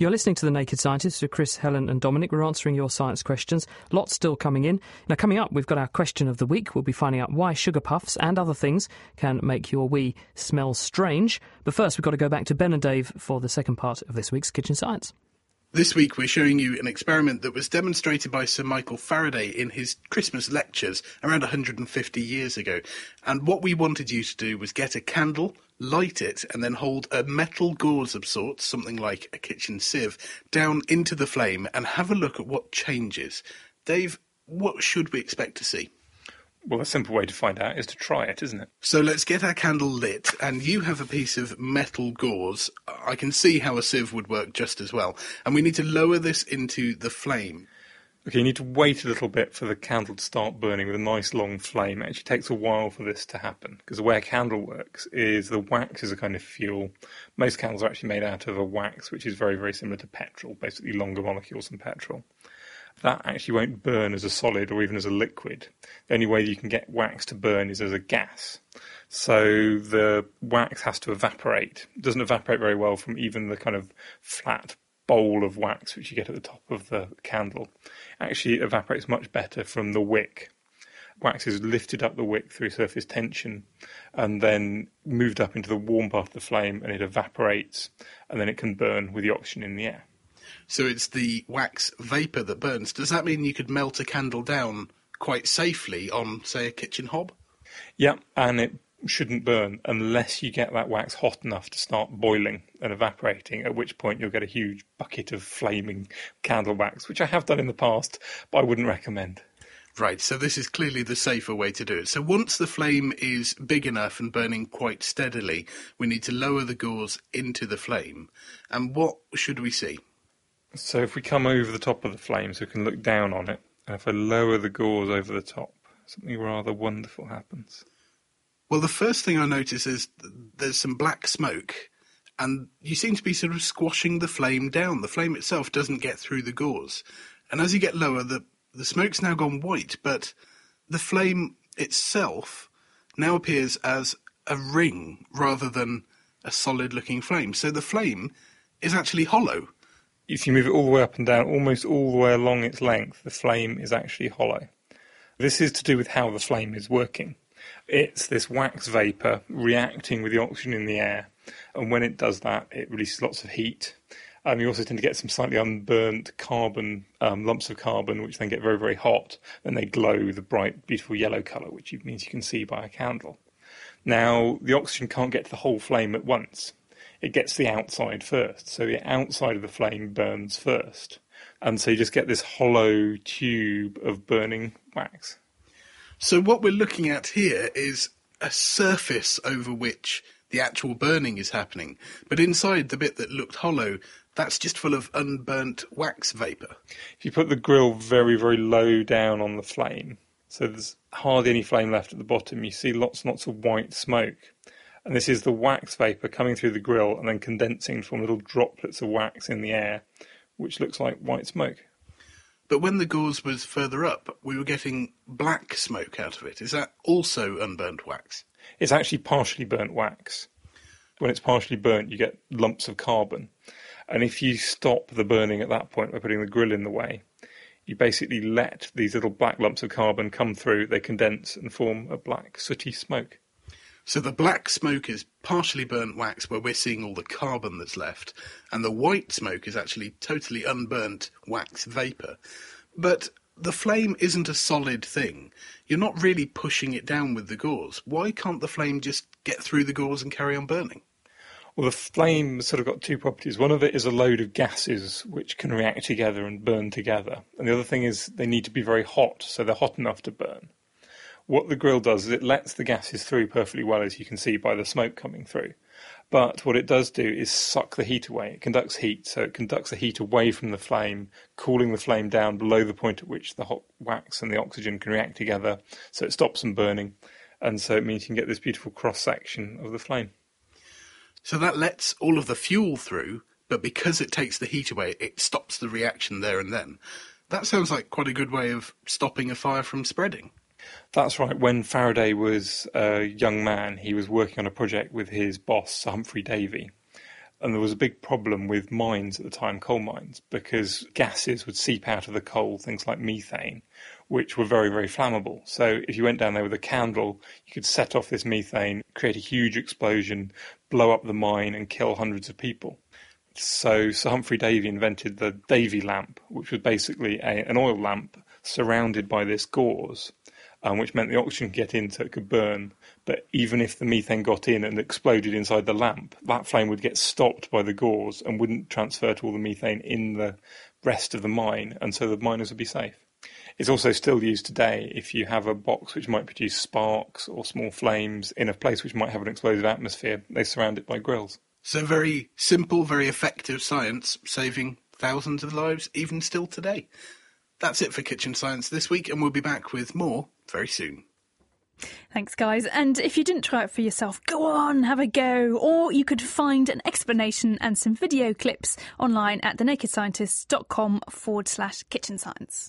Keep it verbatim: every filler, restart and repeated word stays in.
You're listening to The Naked Scientists with Chris, Helen and Dominic. We're answering your science questions. Lots still coming in. Now, coming up, we've got our question of the week. We'll be finding out why sugar puffs and other things can make your wee smell strange. But first, we've got to go back to Ben and Dave for the second part of this week's Kitchen Science. This week we're showing you an experiment that was demonstrated by Sir Michael Faraday in his Christmas lectures around one hundred fifty years ago. And what we wanted you to do was get a candle, light it, and then hold a metal gauze of sorts, something like a kitchen sieve, down into the flame and have a look at what changes. Dave, what should we expect to see? Well, a simple way to find out is to try it, isn't it? So let's get our candle lit, and you have a piece of metal gauze. I can see how a sieve would work just as well. And we need to lower this into the flame. Okay, you need to wait a little bit for the candle to start burning with a nice long flame. It actually takes a while for this to happen, because the way a candle works is the wax is a kind of fuel. Most candles are actually made out of a wax, which is very, very similar to petrol, basically longer molecules than petrol. That actually won't burn as a solid or even as a liquid. The only way you can get wax to burn is as a gas. So the wax has to evaporate. It doesn't evaporate very well from even the kind of flat bowl of wax which you get at the top of the candle. Actually, it evaporates much better from the wick. Wax is lifted up the wick through surface tension and then moved up into the warm part of the flame, and it evaporates, and then it can burn with the oxygen in the air. So it's the wax vapour that burns. Does that mean you could melt a candle down quite safely on, say, a kitchen hob? Yeah, and it shouldn't burn unless you get that wax hot enough to start boiling and evaporating, at which point you'll get a huge bucket of flaming candle wax, which I have done in the past, but I wouldn't recommend. Right, so this is clearly the safer way to do it. So once the flame is big enough and burning quite steadily, we need to lower the gauze into the flame. And what should we see? So if we come over the top of the flame so we can look down on it, and if I lower the gauze over the top, something rather wonderful happens. Well, the first thing I notice is there's some black smoke, and you seem to be sort of squashing the flame down. The flame itself doesn't get through the gauze. And as you get lower, the, the smoke's now gone white, but the flame itself now appears as a ring rather than a solid-looking flame. So the flame is actually hollow. If you move it all the way up and down, almost all the way along its length, the flame is actually hollow. This is to do with how the flame is working. It's this wax vapour reacting with the oxygen in the air, and when it does that, it releases lots of heat. Um, you also tend to get some slightly unburnt carbon, um, lumps of carbon, which then get very, very hot, and they glow with a bright, beautiful yellow colour, which means you can see by a candle. Now, the oxygen can't get to the whole flame at once. It gets the outside first, so the outside of the flame burns first. And so you just get this hollow tube of burning wax. So what we're looking at here is a surface over which the actual burning is happening. But inside the bit that looked hollow, that's just full of unburnt wax vapour. If you put the grill very, very low down on the flame, so there's hardly any flame left at the bottom, you see lots and lots of white smoke. And this is the wax vapour coming through the grill and then condensing to form little droplets of wax in the air, which looks like white smoke. But when the gauze was further up, we were getting black smoke out of it. Is that also unburnt wax? It's actually partially burnt wax. When it's partially burnt, you get lumps of carbon. And if you stop the burning at that point by putting the grill in the way, you basically let these little black lumps of carbon come through, they condense and form a black sooty smoke. So the black smoke is partially burnt wax where we're seeing all the carbon that's left, and the white smoke is actually totally unburnt wax vapour. But the flame isn't a solid thing. You're not really pushing it down with the gauze. Why can't the flame just get through the gauze and carry on burning? Well, the flame sort of got two properties. One of it is a load of gases which can react together and burn together. And the other thing is they need to be very hot, so they're hot enough to burn. What the grill does is it lets the gases through perfectly well, as you can see by the smoke coming through. But what it does do is suck the heat away. It conducts heat, so it conducts the heat away from the flame, cooling the flame down below the point at which the hot wax and the oxygen can react together, so it stops them burning. And so it means you can get this beautiful cross-section of the flame. So that lets all of the fuel through, but because it takes the heat away, it stops the reaction there and then. That sounds like quite a good way of stopping a fire from spreading. That's right. When Faraday was a young man, he was working on a project with his boss, Sir Humphrey Davy. And there was a big problem with mines at the time, coal mines, because gases would seep out of the coal, things like methane, which were very, very flammable. So if you went down there with a candle, you could set off this methane, create a huge explosion, blow up the mine and kill hundreds of people. So Sir Humphrey Davy invented the Davy lamp, which was basically a, an oil lamp surrounded by this gauze, um, which meant the oxygen could get in so it could burn. But even if the methane got in and exploded inside the lamp, that flame would get stopped by the gauze and wouldn't transfer to all the methane in the rest of the mine, and so the miners would be safe. It's also still used today if you have a box which might produce sparks or small flames in a place which might have an explosive atmosphere. They surround it by grills. So very simple, very effective science, saving thousands of lives, even still today. That's it for Kitchen Science this week, and we'll be back with more very soon. Thanks, guys. And if you didn't try it for yourself, go on, have a go. Or you could find an explanation and some video clips online at thenakedscientists.com forward slash kitchen science.